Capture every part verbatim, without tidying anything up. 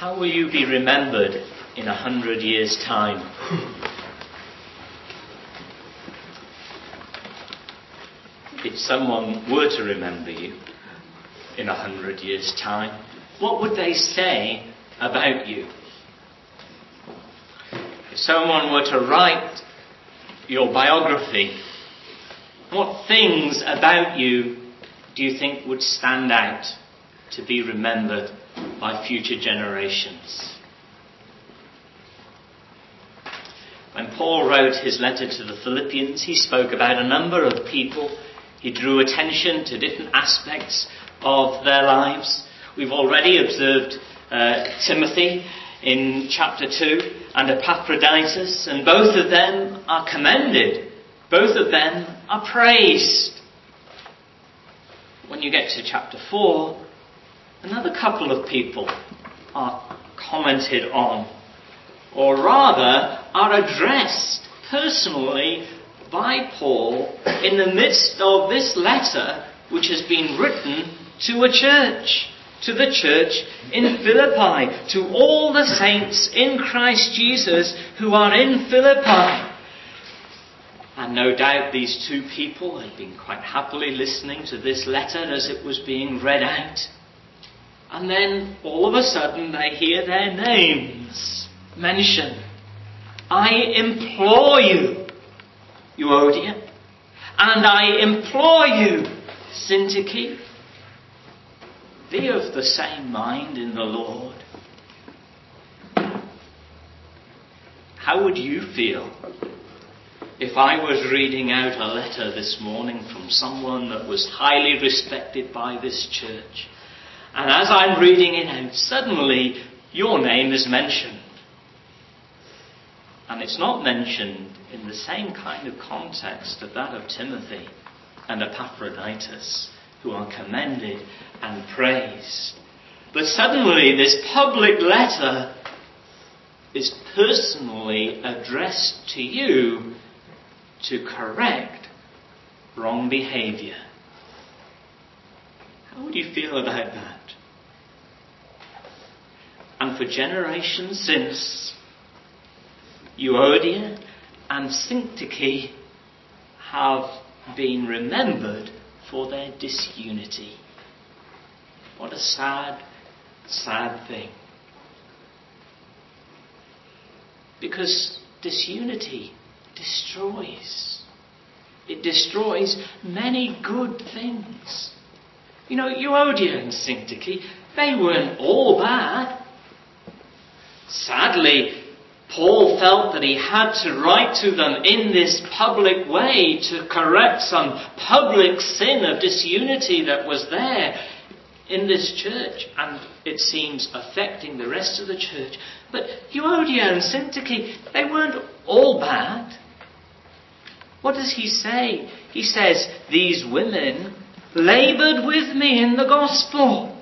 How will you be remembered in a hundred years' time? If someone were to remember you in a hundred years' time, what would they say about you? If someone were to write your biography, what things about you do you think would stand out to be remembered by future generations? When Paul wrote his letter to the Philippians, he spoke about a number of people. He drew attention to different aspects of their lives. We've already observed uh, Timothy in chapter two and Epaphroditus, and both of them are commended. Both of them are praised. When you get to chapter four, another couple of people are commented on, or rather are addressed personally by Paul in the midst of this letter which has been written to a church, to the church in Philippi, to all the saints in Christ Jesus who are in Philippi. And no doubt these two people had been quite happily listening to this letter as it was being read out. And then all of a sudden they hear their names mentioned. I implore you, Euodia, and I implore you, Syntyche, be of the same mind in the Lord. How would you feel if I was reading out a letter this morning from someone that was highly respected by this church, and as I'm reading it out, suddenly your name is mentioned? And it's not mentioned in the same kind of context of that of Timothy and Epaphroditus, who are commended and praised. But suddenly this public letter is personally addressed to you to correct wrong behaviour. How would you feel about that? And for generations since, Euodia and Syntyche have been remembered for their disunity. What a sad, sad thing. Because disunity destroys. It destroys many good things. You know, Euodia and Syntyche, they weren't all bad. Sadly, Paul felt that he had to write to them in this public way to correct some public sin of disunity that was there in this church, and it seems affecting the rest of the church. But Euodia and Syntyche, they weren't all bad. What does he say? He says, these women laboured with me in the gospel.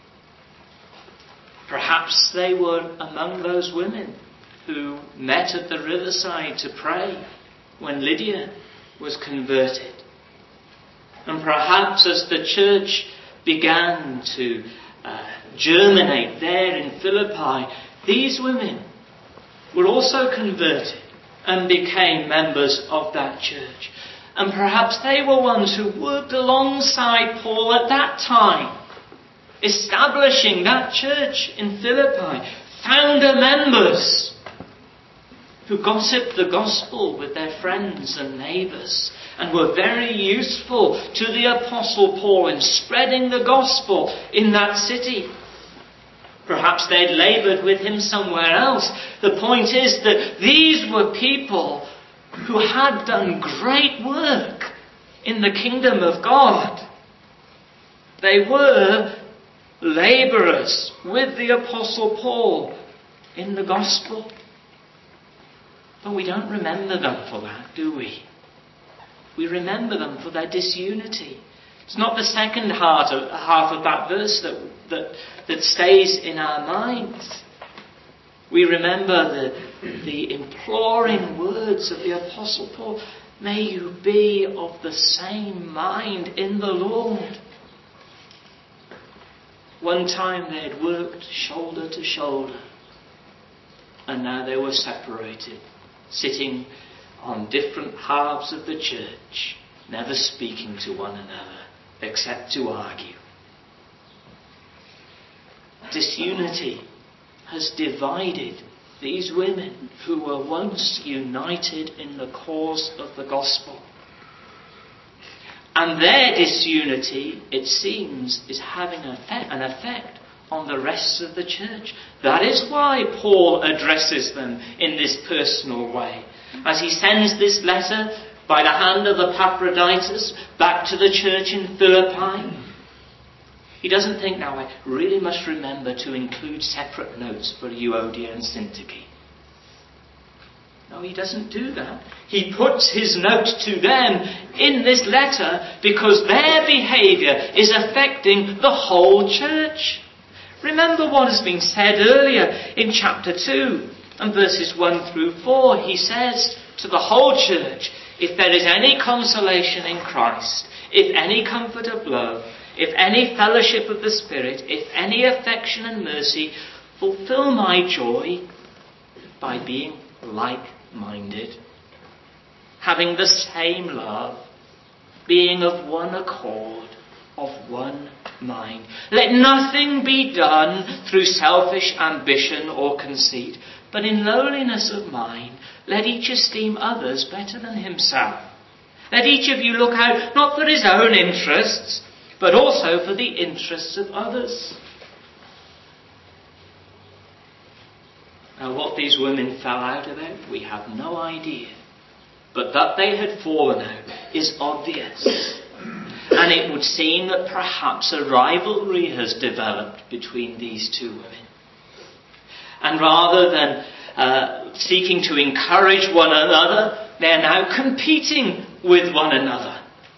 Perhaps they were among those women who met at the riverside to pray when Lydia was converted. And perhaps as the church began to uh, germinate there in Philippi, these women were also converted and became members of that church. And perhaps they were ones who worked alongside Paul at that time, establishing that church in Philippi, founder members who gossiped the gospel with their friends and neighbours and were very useful to the Apostle Paul in spreading the gospel in that city. Perhaps they'd laboured with him somewhere else. The point is that these were people who had done great work in the kingdom of God. They were labourers with the Apostle Paul in the gospel. But we don't remember them for that, do we? We remember them for their disunity. It's not the second half of, half of that verse that, that, that stays in our minds. We remember the, the imploring words of the Apostle Paul. May you be of the same mind in the Lord. One time they had worked shoulder to shoulder, and now they were separated, sitting on different halves of the church, never speaking to one another except to argue. Disunity has divided these women who were once united in the cause of the gospel. And their disunity, it seems, is having an effect on the rest of the church. That is why Paul addresses them in this personal way. As he sends this letter by the hand of Epaphroditus back to the church in Philippi, he doesn't think, now I really must remember to include separate notes for Euodia and Syntyche. No, he doesn't do that. He puts his note to them in this letter because their behaviour is affecting the whole church. Remember what has been said earlier in chapter two and verses one through four. He says to the whole church, if there is any consolation in Christ, if any comfort of love, if any fellowship of the Spirit, if any affection and mercy, fulfill my joy by being like-minded, having the same love, being of one accord, of one mind. Let nothing be done through selfish ambition or conceit, but in lowliness of mind, let each esteem others better than himself. Let each of you look out not for his own interests, but also for the interests of others. Now, what these women fell out about, we have no idea. But that they had fallen out is obvious. And it would seem that perhaps a rivalry has developed between these two women. And rather than uh, seeking to encourage one another, they're now competing with one another.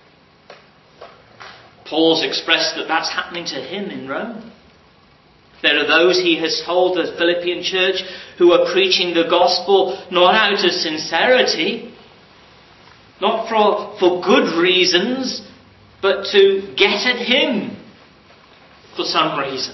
Paul's expressed that that's happening to him in Rome. There are those, he has told the Philippian church, who are preaching the gospel not out of sincerity, not for, for good reasons, but to get at him for some reason.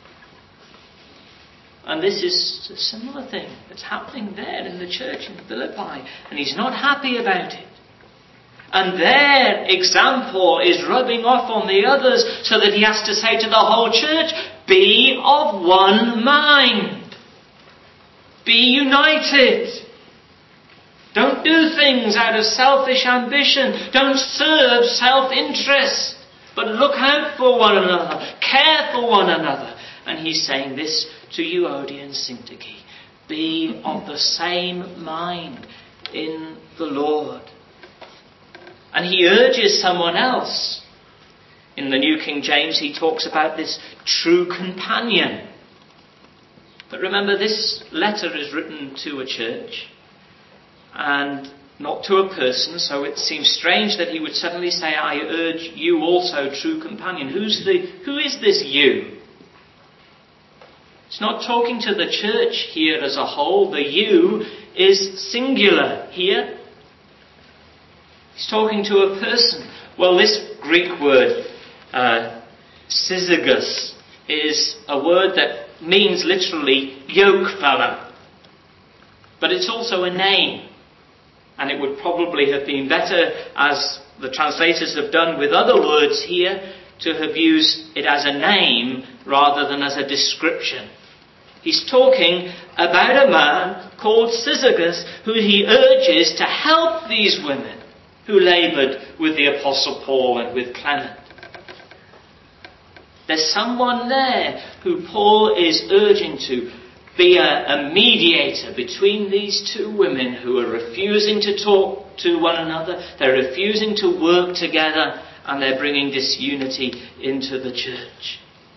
And this is a similar thing that's happening there in the church in Philippi, and he's not happy about it. And their example is rubbing off on the others, so that he has to say to the whole church, be of one mind. Be united. Don't do things out of selfish ambition. Don't serve self-interest. But look out for one another. Care for one another. And he's saying this to Euodia and Syntyche. Be of the same mind in the Lord. And he urges someone else. In the New King James, he talks about this true companion. But remember, this letter is written to a church and not to a person, so it seems strange that he would suddenly say, I urge you also, true companion. Who's the, who is this you? It's not talking to the church here as a whole. The you is singular here. He's talking to a person. Well, this Greek word, uh, syzygus, is a word that means literally yoke fellow. But it's also a name. And it would probably have been better, as the translators have done with other words here, to have used it as a name rather than as a description. He's talking about a man called Syzygus, who he urges to help these women who laboured with the Apostle Paul and with Clement. There's someone there who Paul is urging to be a, a mediator between these two women who are refusing to talk to one another, they're refusing to work together, and they're bringing disunity into the church.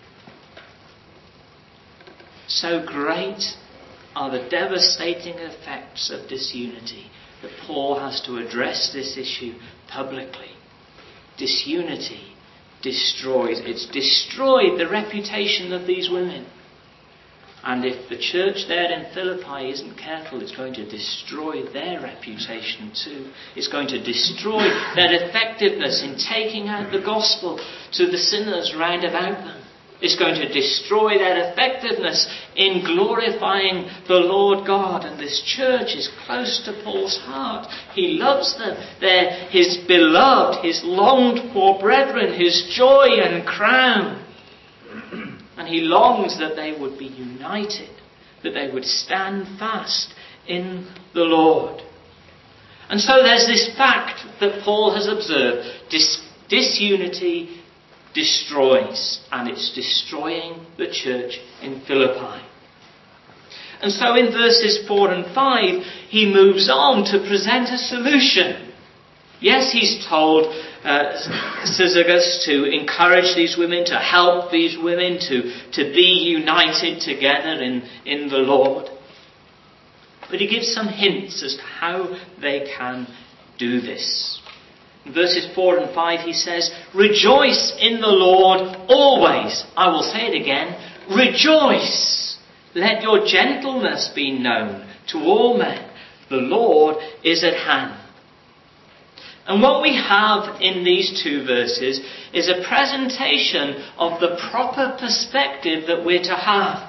So great are the devastating effects of disunity that Paul has to address this issue publicly. Disunity destroys, it's destroyed the reputation of these women. And if the church there in Philippi isn't careful, it's going to destroy their reputation too. It's going to destroy their effectiveness in taking out the gospel to the sinners round about them. is going to destroy their effectiveness in glorifying the Lord God. And this church is close to Paul's heart. He loves them. They're his beloved, his longed for brethren, his joy and crown. And he longs that they would be united, that they would stand fast in the Lord. And so there's this fact that Paul has observed. Dis- disunity destroys, and it's destroying the church in Philippi. And so in verses four and five, he moves on to present a solution. Yes, he's told uh, Syzygus to encourage these women, to help these women, to, to be united together in, in the Lord. But he gives some hints as to how they can do this. In verses four and five he says, "Rejoice in the Lord always." I will say it again. Rejoice. Let your gentleness be known to all men. The Lord is at hand. And what we have in these two verses is a presentation of the proper perspective that we're to have.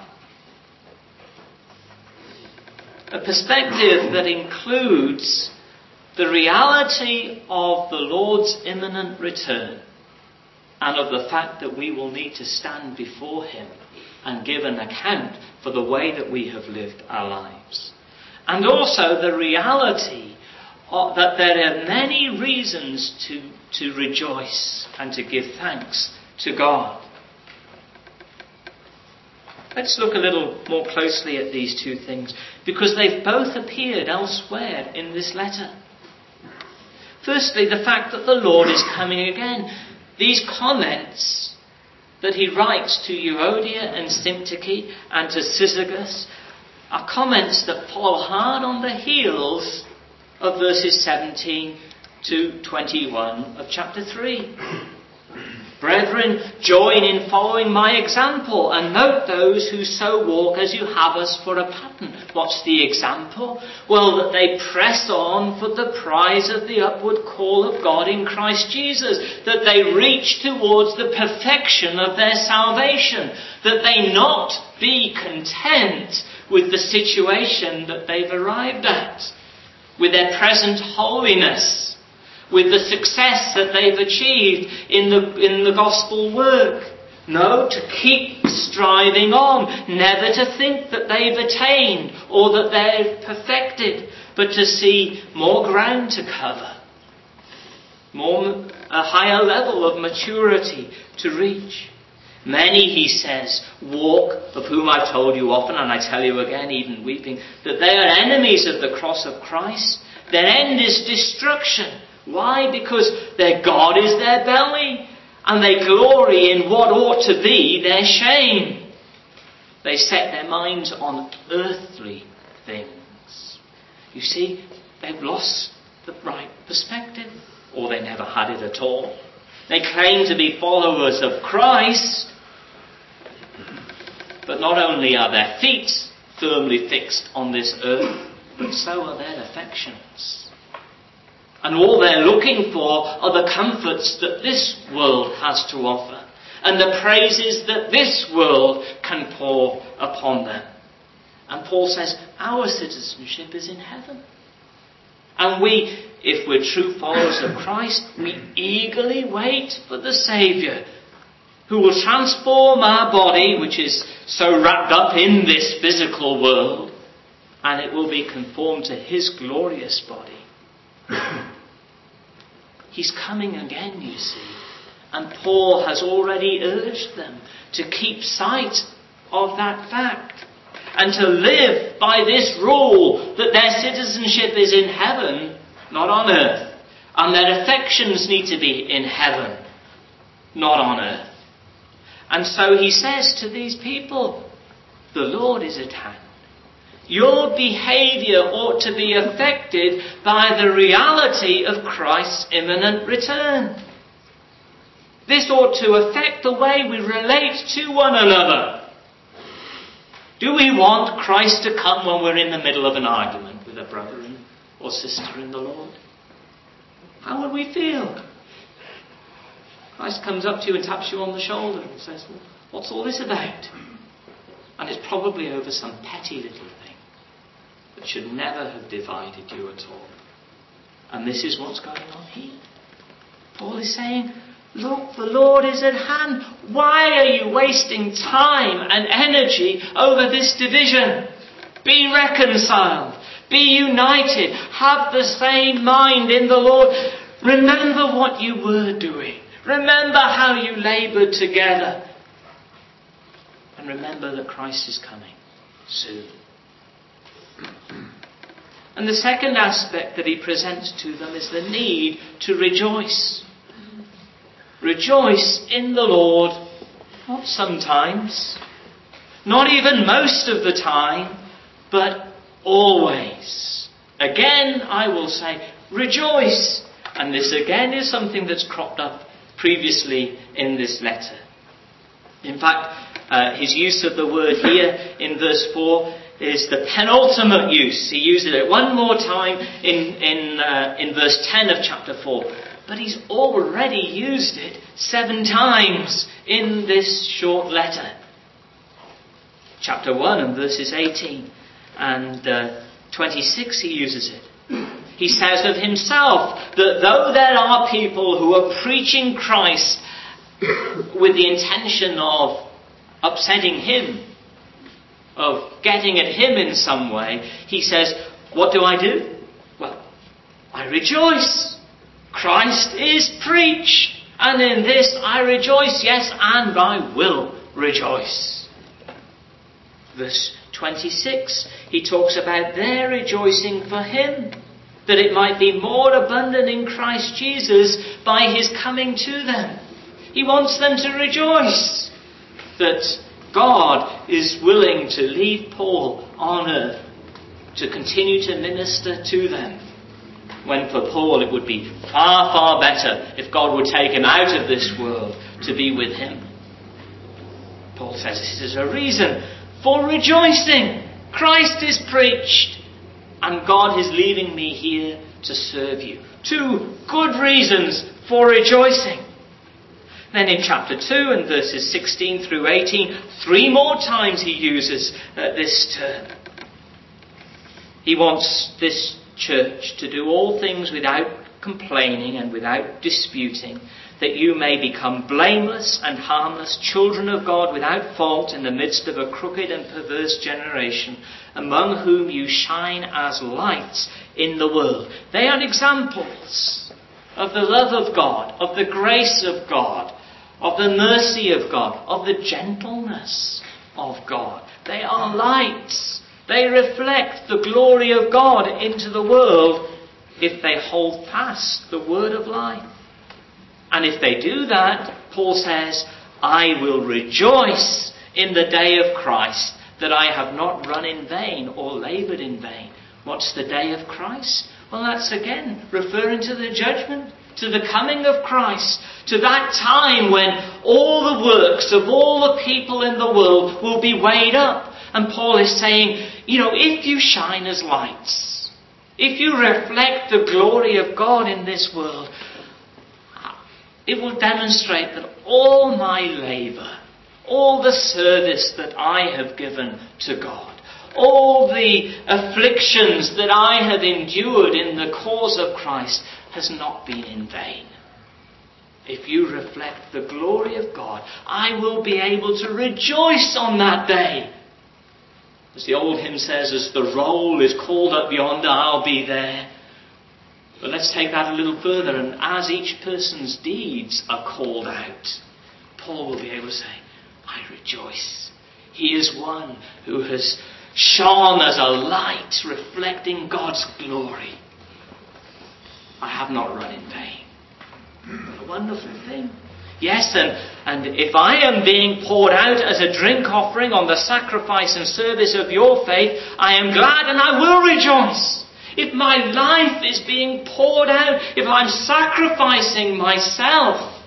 A perspective that includes the reality of the Lord's imminent return and of the fact that we will need to stand before him and give an account for the way that we have lived our lives. And also the reality of that there are many reasons to, to rejoice and to give thanks to God. Let's look a little more closely at these two things, because they've both appeared elsewhere in this letter. Firstly, the fact that the Lord is coming again. These comments that he writes to Euodia and Syntyche and to Syzygus are comments that follow hard on the heels of verses seventeen to twenty-one of chapter three. "Brethren, join in following my example, and note those who so walk as you have us for a pattern." What's the example? Well, that they press on for the prize of the upward call of God in Christ Jesus. That they reach towards the perfection of their salvation. That they not be content with the situation that they've arrived at, with their present holiness, with the success that they've achieved in the, in the gospel work. No, to keep striving on, never to think that they've attained or that they're perfected, but to see more ground to cover, more, a higher level of maturity to reach. Many, he says, walk, of whom I've told you often, and I tell you again, even weeping, that they are enemies of the cross of Christ. Their end is destruction. Why? Because their God is their belly, and they glory in what ought to be their shame. They set their minds on earthly things. You see, they've lost the right perspective, or they never had it at all. They claim to be followers of Christ, but not only are their feet firmly fixed on this earth, but so are their affections. And all they're looking for are the comforts that this world has to offer, and the praises that this world can pour upon them. And Paul says, our citizenship is in heaven. And we, if we're true followers of Christ, we eagerly wait for the Saviour, who will transform our body, which is so wrapped up in this physical world, and it will be conformed to his glorious body. He's coming again, you see. And Paul has already urged them to keep sight of that fact and to live by this rule that their citizenship is in heaven, not on earth. And their affections need to be in heaven, not on earth. And so he says to these people, the Lord is at hand. Your behaviour ought to be affected by the reality of Christ's imminent return. This ought to affect the way we relate to one another. Do we want Christ to come when we're in the middle of an argument with a brother or sister in the Lord? How would we feel? Christ comes up to you and taps you on the shoulder and says, well, What's all this about? And it's probably over some petty little thing that should never have divided you at all. And this is what's going on here. Paul is saying, look, the Lord is at hand. Why are you wasting time and energy over this division? Be reconciled. Be united. Have the same mind in the Lord. Remember what you were doing. Remember how you laboured together. And remember that Christ is coming soon. And the second aspect that he presents to them is the need to rejoice. Rejoice in the Lord, not sometimes, not even most of the time, but always. Again, I will say, rejoice. And this again is something that's cropped up previously in this letter. In fact, uh, his use of the word here in verse four is the penultimate use. He uses it one more time in in uh, in verse ten of chapter four. But he's already used it seven times in this short letter. Chapter one and verses eighteen and uh, twenty-six he uses it. He says of himself that though there are people who are preaching Christ with the intention of upsetting him, of getting at him in some way, he says, what do I do? Well, I rejoice. Christ is preached. And in this I rejoice, yes, and I will rejoice. Verse twenty-six, he talks about their rejoicing for him, that it might be more abundant in Christ Jesus by his coming to them. He wants them to rejoice that God is willing to leave Paul on earth to continue to minister to them. When for Paul it would be far, far better if God would take him out of this world to be with him. Paul says this is a reason for rejoicing. Christ is preached and God is leaving me here to serve you. Two good reasons for rejoicing. Then in chapter two and verses sixteen through eighteen, three more times he uses uh, this term. He wants this church to do all things without complaining and without disputing, that you may become blameless and harmless, children of God without fault in the midst of a crooked and perverse generation, among whom you shine as lights in the world. They are examples of the love of God, of the grace of God, of the mercy of God, of the gentleness of God. They are lights. They reflect the glory of God into the world if they hold fast the word of life. And if they do that, Paul says, I will rejoice in the day of Christ, that I have not run in vain or laboured in vain. What's the day of Christ? Well, that's again referring to the judgment, to the coming of Christ, to that time when all the works of all the people in the world will be weighed up. And Paul is saying, you know, if you shine as lights, if you reflect the glory of God in this world, it will demonstrate that all my labour, all the service that I have given to God, all the afflictions that I have endured in the cause of Christ has not been in vain. If you reflect the glory of God, I will be able to rejoice on that day. As the old hymn says, as the roll is called up yonder, I'll be there. But let's take that a little further, and as each person's deeds are called out, Paul will be able to say, I rejoice. He is one who has shone as a light reflecting God's glory. I have not run in vain. What a wonderful thing. Yes, and, and if I am being poured out as a drink offering on the sacrifice and service of your faith, I am glad and I will rejoice. If my life is being poured out, if I'm sacrificing myself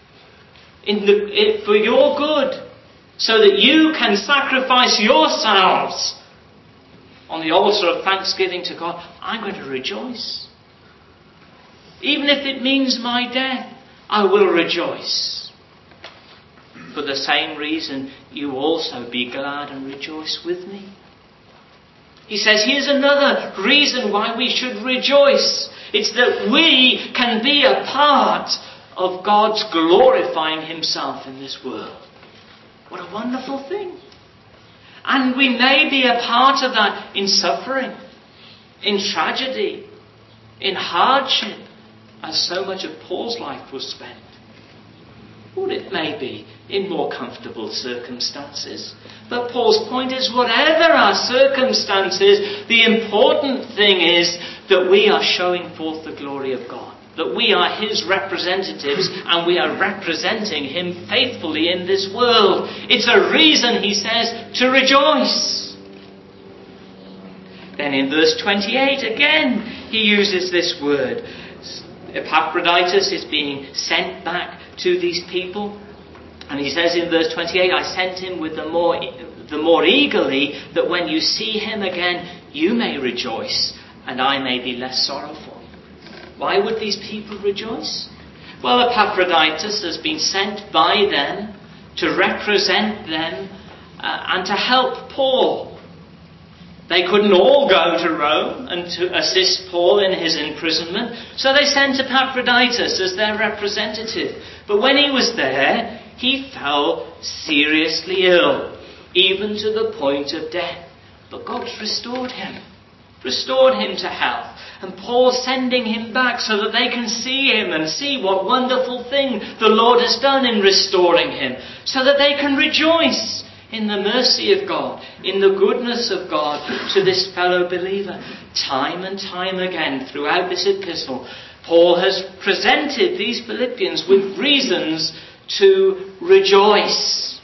in the, it, for your good, so that you can sacrifice yourselves on the altar of thanksgiving to God, I'm going to rejoice. Even if it means my death, I will rejoice. For the same reason, you also be glad and rejoice with me. He says, here's another reason why we should rejoice. It's that we can be a part of God's glorifying himself in this world. What a wonderful thing. And we may be a part of that in suffering, in tragedy, in hardship, as so much of Paul's life was spent. Or it may be in more comfortable circumstances. But Paul's point is, whatever our circumstances, the important thing is that we are showing forth the glory of God. That we are his representatives and we are representing him faithfully in this world. It's a reason, he says, to rejoice. Then in verse twenty-eight again, he uses this word. Epaphroditus is being sent back to these people. And he says in verse twenty-eight, I sent him with the more, the more eagerly, that when you see him again, you may rejoice, and I may be less sorrowful. Why would these people rejoice? Well, Epaphroditus has been sent by them to represent them uh, and to help Paul. They couldn't all go to Rome and to assist Paul in his imprisonment, so they sent Epaphroditus as their representative. But when he was there, he fell seriously ill, even to the point of death. But God restored him, restored him to health. And Paul's sending him back so that they can see him and see what wonderful thing the Lord has done in restoring him, so that they can rejoice in the mercy of God, in the goodness of God to this fellow believer. Time and time again throughout this epistle, Paul has presented these Philippians with reasons to rejoice.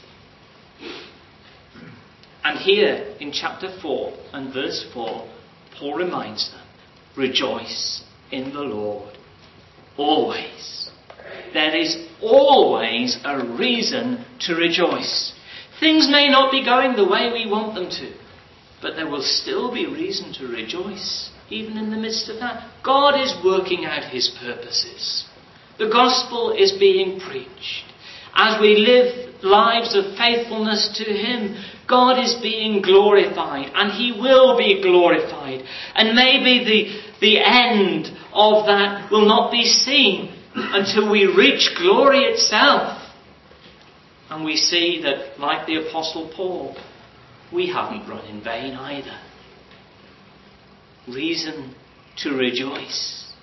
And here in chapter four and verse four, Paul reminds them, rejoice in the Lord always. There is always a reason to rejoice. Things may not be going the way we want them to, but there will still be reason to rejoice, even in the midst of that. God is working out his purposes. The gospel is being preached. As we live lives of faithfulness to him, God is being glorified, and he will be glorified. And maybe the, the end of that will not be seen until we reach glory itself. And we see that, like the Apostle Paul, we haven't run in vain either. Reason to rejoice.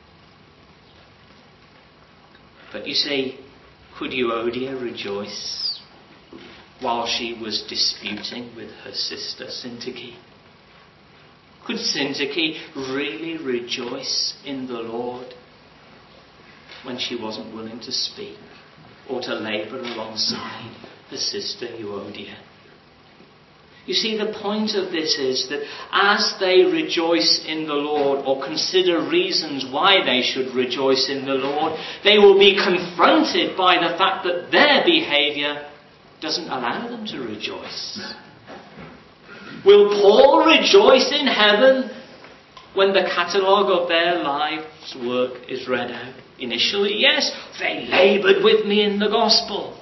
But you see, could Euodia rejoice while she was disputing with her sister Syntyche? Could Syntyche really rejoice in the Lord when she wasn't willing to speak or to labour alongside the sister Euodia? You see, the point of this is that as they rejoice in the Lord, or consider reasons why they should rejoice in the Lord, they will be confronted by the fact that their behaviour doesn't allow them to rejoice. Will Paul rejoice in heaven when the catalogue of their life's work is read out? Initially, yes, they laboured with me in the gospel.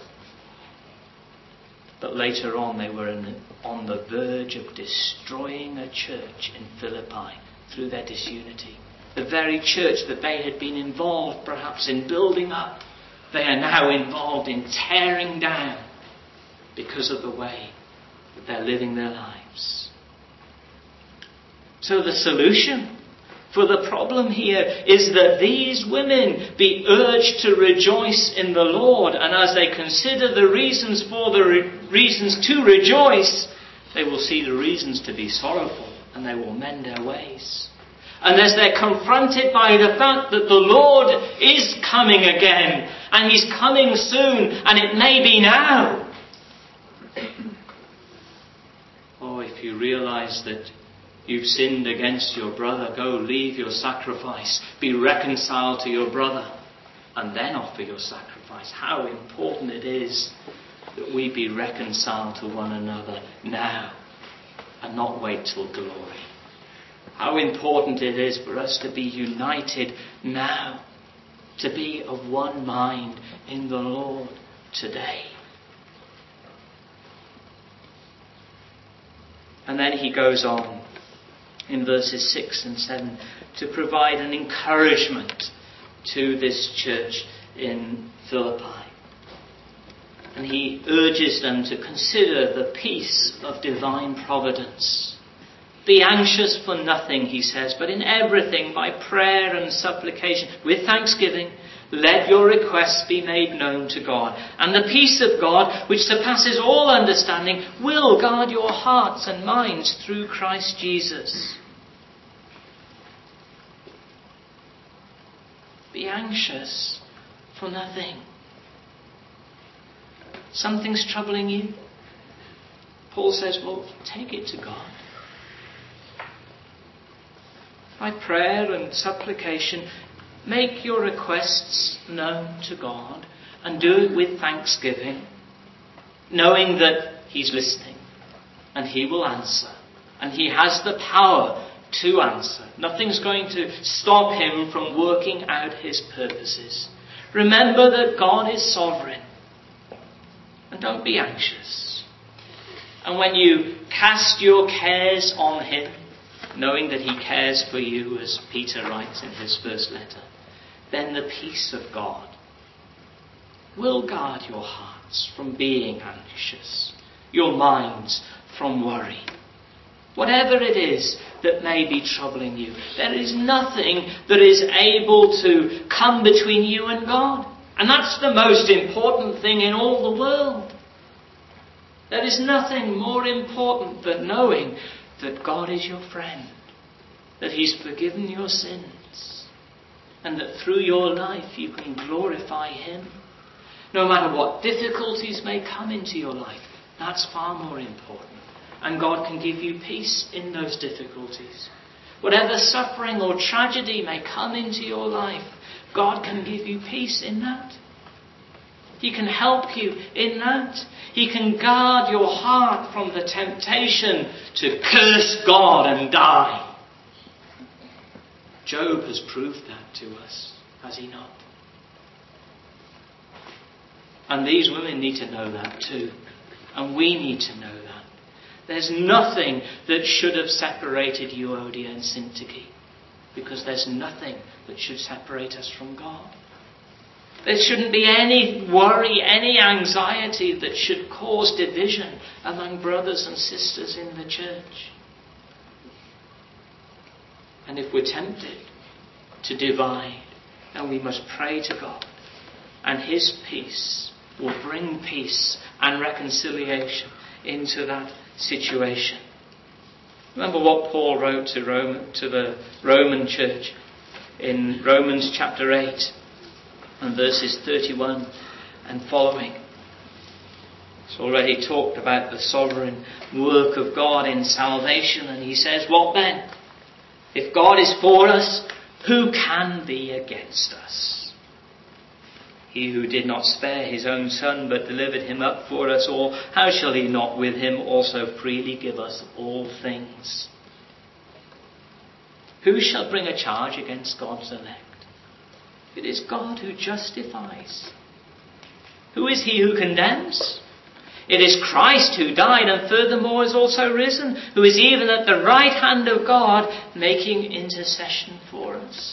But later on, they were in, on the verge of destroying a church in Philippi through their disunity. The very church that they had been involved, perhaps, in building up, they are now involved in tearing down because of the way that they're living their lives. So the solution for the problem here is that these women be urged to rejoice in the Lord, and as they consider the reasons for the re- reasons to rejoice, they will see the reasons to be sorrowful, and they will mend their ways. And as they're confronted by the fact that the Lord is coming again, and he's coming soon, and it may be now. Oh, if you realise that you've sinned against your brother, go leave your sacrifice, be reconciled to your brother, and then offer your sacrifice. How important it is that we be reconciled to one another now and not wait till glory. How important it is for us to be united now, to be of one mind in the Lord today. And then he goes on in verses six and seven to provide an encouragement to this church in Philippi. And he urges them to consider the peace of divine providence. Be anxious for nothing, he says, but in everything by prayer and supplication with thanksgiving, let your requests be made known to God. And the peace of God, which surpasses all understanding, will guard your hearts and minds through Christ Jesus. Be anxious for nothing. Something's troubling you. Paul says, well, take it to God. By prayer and supplication, make your requests known to God and do it with thanksgiving, knowing that he's listening and he will answer and he has the power to answer. Nothing's going to stop him from working out his purposes. Remember that God is sovereign and don't be anxious. And when you cast your cares on him, knowing that he cares for you, as Peter writes in his first letter, then the peace of God will guard your hearts from being anxious, your minds from worry. Whatever it is that may be troubling you, there is nothing that is able to come between you and God. And that's the most important thing in all the world. There is nothing more important than knowing that God is your friend, that he's forgiven your sins, and that through your life you can glorify him. No matter what difficulties may come into your life, that's far more important. And God can give you peace in those difficulties. Whatever suffering or tragedy may come into your life, God can give you peace in that. He can help you in that. He can guard your heart from the temptation to curse God and die. Job has proved that to us, has he not? And these women need to know that too. And we need to know that. There's nothing that should have separated Euodia and Syntyche, because there's nothing that should separate us from God. There shouldn't be any worry, any anxiety that should cause division among brothers and sisters in the church. And if we're tempted to divide, then we must pray to God, and his peace will bring peace and reconciliation into that situation. Remember what Paul wrote to Rome, to the Roman church in Romans chapter eight and verses thirty-one and following. He's already talked about the sovereign work of God in salvation, and he says, what then? If God is for us, who can be against us? He who did not spare his own son, but delivered him up for us all, how shall he not with him also freely give us all things? Who shall bring a charge against God's elect? It is God who justifies. Who is he who condemns? It is Christ who died and furthermore is also risen, who is even at the right hand of God, making intercession for us.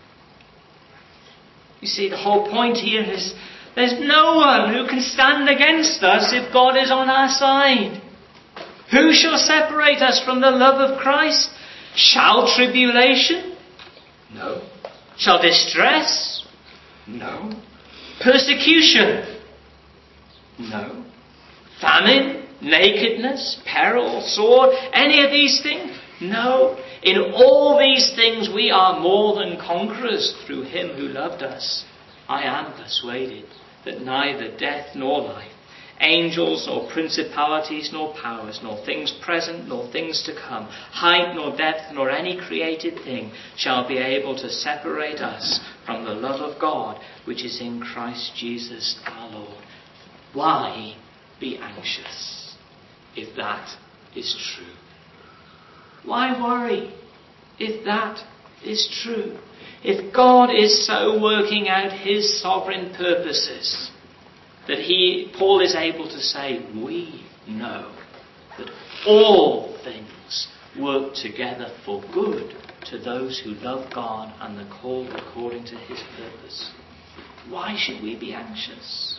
You see, the whole point here is there's no one who can stand against us if God is on our side. Who shall separate us from the love of Christ? Shall tribulation? No. Shall distress? No. Persecution? No. Famine? Nakedness? Peril? Sword? Any of these things? No. In all these things we are more than conquerors through him who loved us. I am persuaded that neither death nor life, angels nor principalities nor powers, nor things present nor things to come, height nor depth nor any created thing shall be able to separate us from the love of God which is in Christ Jesus our Lord. Why be anxious if that is true? Why worry if that is true? If God is so working out his sovereign purposes that he, Paul is able to say, we know that all things work together for good to those who love God and are called according to his purpose. Why should we be anxious?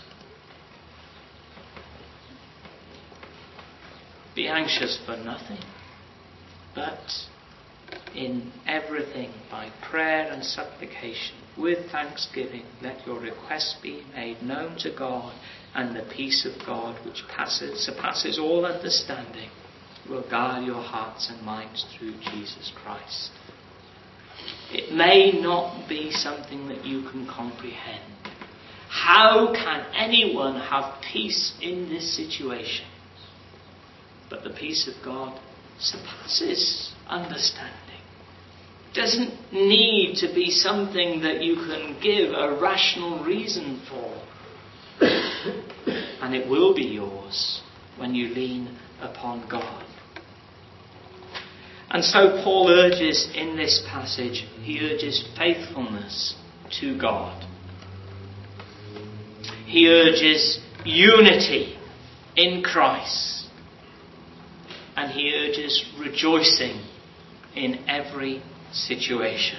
Be anxious for nothing, but in everything by prayer and supplication with thanksgiving let your requests be made known to God, and the peace of God, which passes, surpasses all understanding, will guard your hearts and minds through Jesus Christ. It may not be something that you can comprehend. How can anyone have peace in this situation? But the peace of God surpasses understanding. Doesn't need to be something that you can give a rational reason for. And it will be yours when you lean upon God. And so Paul urges in this passage, he urges faithfulness to God. He urges unity in Christ. And he urges rejoicing in every situation.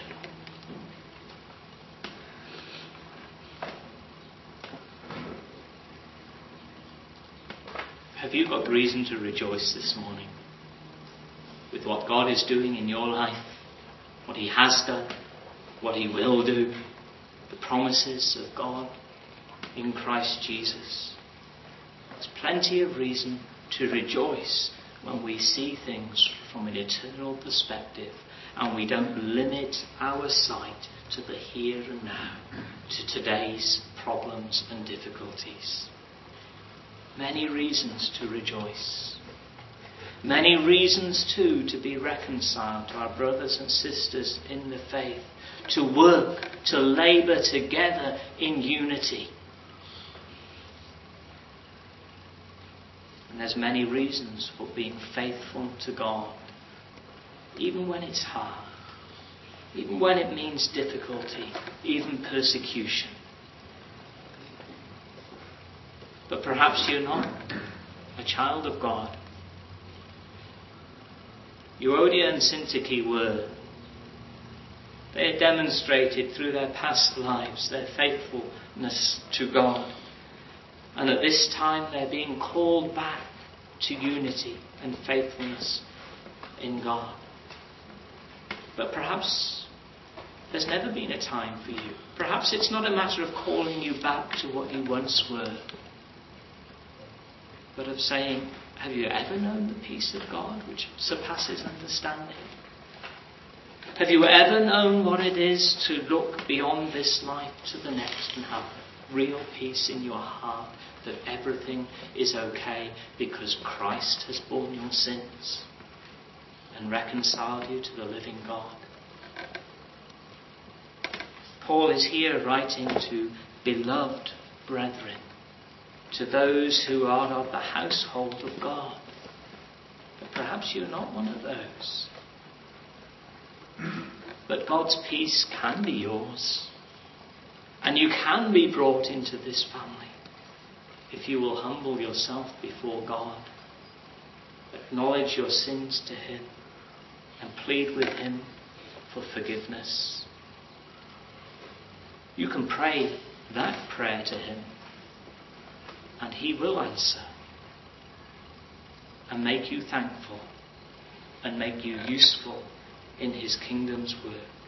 Have you got reason to rejoice this morning with what God is doing in your life, what he has done, what he will do, the promises of God in Christ Jesus? There's plenty of reason to rejoice when we see things from an eternal perspective and we don't limit our sight to the here and now, to today's problems and difficulties. Many reasons to rejoice. Many reasons too to be reconciled to our brothers and sisters in the faith, to work, to labour together in unity. And there's many reasons for being faithful to God, even when it's hard, even when it means difficulty, even persecution. But perhaps you're not a child of God. Euodia and Syntyche were. They had demonstrated through their past lives their faithfulness to God. And at this time they're being called back to unity and faithfulness in God. But perhaps there's never been a time for you. Perhaps it's not a matter of calling you back to what you once were, but of saying, have you ever known the peace of God which surpasses understanding? Have you ever known what it is to look beyond this life to the next and have real peace in your heart that everything is okay because Christ has borne your sins and reconciled you to the living God? Paul is here writing to beloved brethren, to those who are of the household of God. But perhaps you're not one of those. But God's peace can be yours. And you can be brought into this family if you will humble yourself before God, acknowledge your sins to him, and plead with him for forgiveness. You can pray that prayer to him, and he will answer and make you thankful and make you useful in his kingdom's work.